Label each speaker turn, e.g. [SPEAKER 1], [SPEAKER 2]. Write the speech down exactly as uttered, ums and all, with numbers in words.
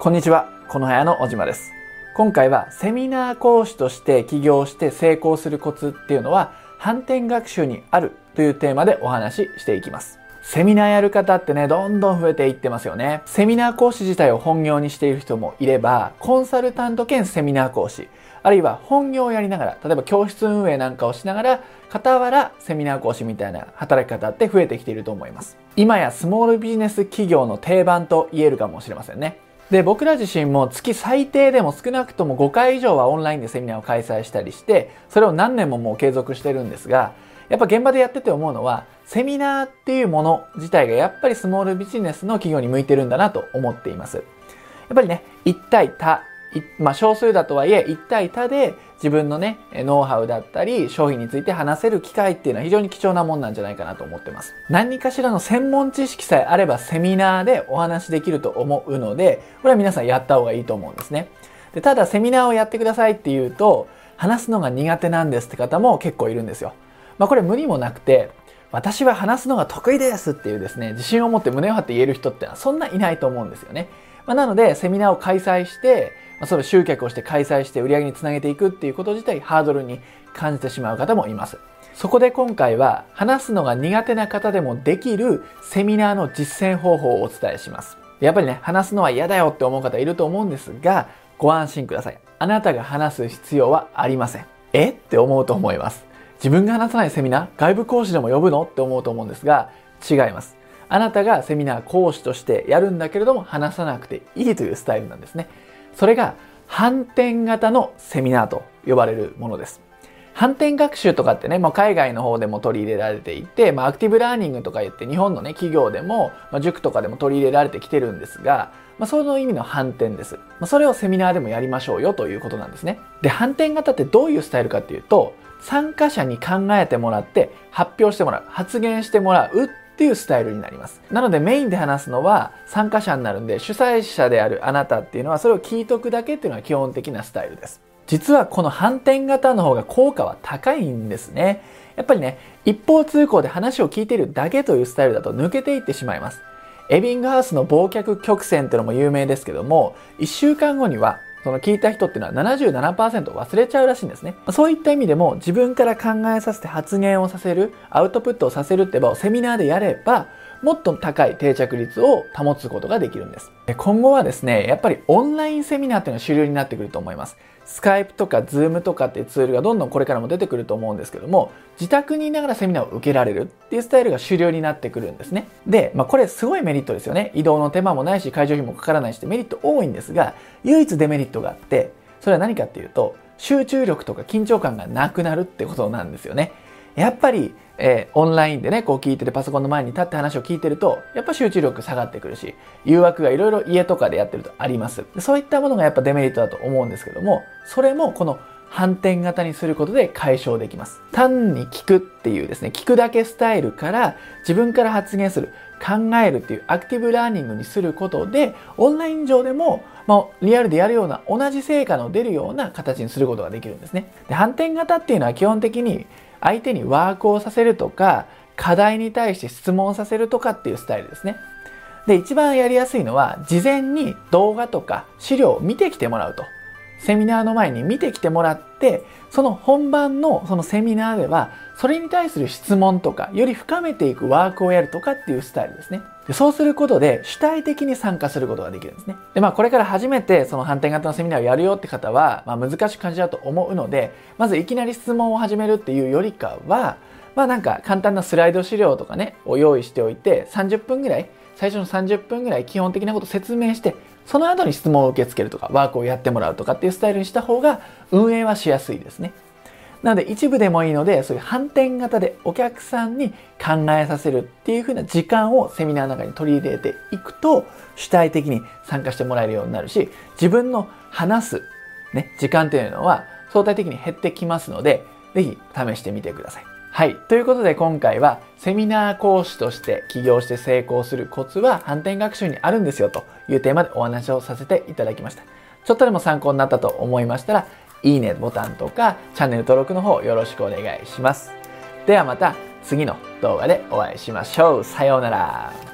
[SPEAKER 1] こんにちは、このはやの小島です。今回はセミナー講師として起業して成功するコツっていうのは反転学習にあるというテーマでお話ししていきます。セミナーやる方ってね、どんどん増えていってますよね。セミナー講師自体を本業にしている人もいれば、コンサルタント兼セミナー講師、あるいは本業をやりながら、例えば教室運営なんかをしながら、傍らセミナー講師みたいな働き方って増えてきていると思います。今やスモールビジネス企業の定番と言えるかもしれませんね。で、僕ら自身も月最低でも少なくともごかい以上はオンラインでセミナーを開催したりして、それを何年ももう継続してるんですが、やっぱ現場でやってて思うのは、セミナーっていうもの自体がやっぱりスモールビジネスの企業に向いてるんだなと思っています。やっぱりね、一対多、まあ少数だとはいえ一対多で自分のね、ノウハウだったり商品について話せる機会っていうのは非常に貴重なもんなんじゃないかなと思ってます。何かしらの専門知識さえあればセミナーでお話できると思うので、これは皆さんやった方がいいと思うんですね。で、ただセミナーをやってくださいって言うと、話すのが苦手なんですって方も結構いるんですよ。まあこれ無理もなくて、私は話すのが得意ですっていうですね、自信を持って胸を張って言える人ってのはそんないないと思うんですよね。まあ、なのでセミナーを開催して、まあ、それを集客をして開催して売り上げにつなげていくっていうこと自体ハードルに感じてしまう方もいます。そこで今回は話すのが苦手な方でもできるセミナーの実践方法をお伝えします。やっぱりね、話すのは嫌だよって思う方いると思うんですが、ご安心ください。あなたが話す必要はありません。えって思うと思います。自分が話さないセミナー、外部講師でも呼ぶのって思うと思うんですが、違います。あなたがセミナー講師としてやるんだけれども話さなくていいというスタイルなんですね。それが反転型のセミナーと呼ばれるものです。反転学習とかってね、もう海外の方でも取り入れられていて、まあ、アクティブラーニングとか言って日本のね、企業でも、まあ、塾とかでも取り入れられてきてるんですが、まあ、その意味の反転です。まあ、それをセミナーでもやりましょうよということなんですね。で、反転型ってどういうスタイルかっていうと、参加者に考えてもらって発表してもらう、発言してもらうっていうスタイルになります。なのでメインで話すのは参加者になるんで、主催者であるあなたっていうのはそれを聞いとくだけっていうのが基本的なスタイルです。実はこの反転型の方が効果は高いんですね。やっぱりね、一方通行で話を聞いているだけというスタイルだと抜けていってしまいます。エビングハウスの忘却曲線っていうのも有名ですけども、いっしゅうかんごにはその聞いた人っていうのは ななじゅうななパーセント 忘れちゃうらしいんですね。そういった意味でも自分から考えさせて発言をさせる、アウトプットをさせるって場をセミナーでやれば、もっと高い定着率を保つことができるんです。今後はですね、やっぱりオンラインセミナーっていうのが主流になってくると思います。スカイプとかズームとかっていうツールがどんどんこれからも出てくると思うんですけども、自宅にいながらセミナーを受けられるっていうスタイルが主流になってくるんですね。で、まあこれすごいメリットですよね。移動の手間もないし、会場費もかからないしってメリット多いんですが、唯一デメリットがあって、それは何かっていうと、集中力とか緊張感がなくなるってことなんですよね。やっぱり、えー、オンラインでね、こう聞いててパソコンの前に立って話を聞いてると、やっぱ集中力下がってくるし、誘惑がいろいろ家とかでやってるとあります。そういったものがやっぱデメリットだと思うんですけども、それもこの反転型にすることで解消できます。単に聞くっていうですね、聞くだけスタイルから自分から発言する、考えるっていうアクティブラーニングにすることで、オンライン上でも、まあ、リアルでやるような同じ成果の出るような形にすることができるんですね。で、反転型っていうのは基本的に相手にワークをさせるとか、課題に対して質問させるとかっていうスタイルですね。で、一番やりやすいのは、事前に動画とか資料を見てきてもらうと。セミナーの前に見てきてもらって、その本番のそのセミナーでは、それに対する質問とか、より深めていくワークをやるとかっていうスタイルですね。で、そうすることで主体的に参加することができるんですね。で、まあこれから初めてその反転型のセミナーをやるよって方は、まあ難しく感じだと思うので、まずいきなり質問を始めるっていうよりかは、まあなんか簡単なスライド資料とかね、を用意しておいて、さんじゅっぷんぐらい、最初のさんじゅっぷんぐらい基本的なことを説明して、その後に質問を受け付けるとか、ワークをやってもらうとかっていうスタイルにした方が運営はしやすいですね。なので一部でもいいので、そういう反転型でお客さんに考えさせるっていう風な時間をセミナーの中に取り入れていくと、主体的に参加してもらえるようになるし、自分の話す、ね、時間っていうのは相対的に減ってきますので、ぜひ試してみてください。はい。ということで今回はセミナー講師として起業して成功するコツは反転学習にあるんですよというテーマでお話をさせていただきました。ちょっとでも参考になったと思いましたら、いいねボタンとかチャンネル登録の方よろしくお願いします。ではまた次の動画でお会いしましょう。さようなら。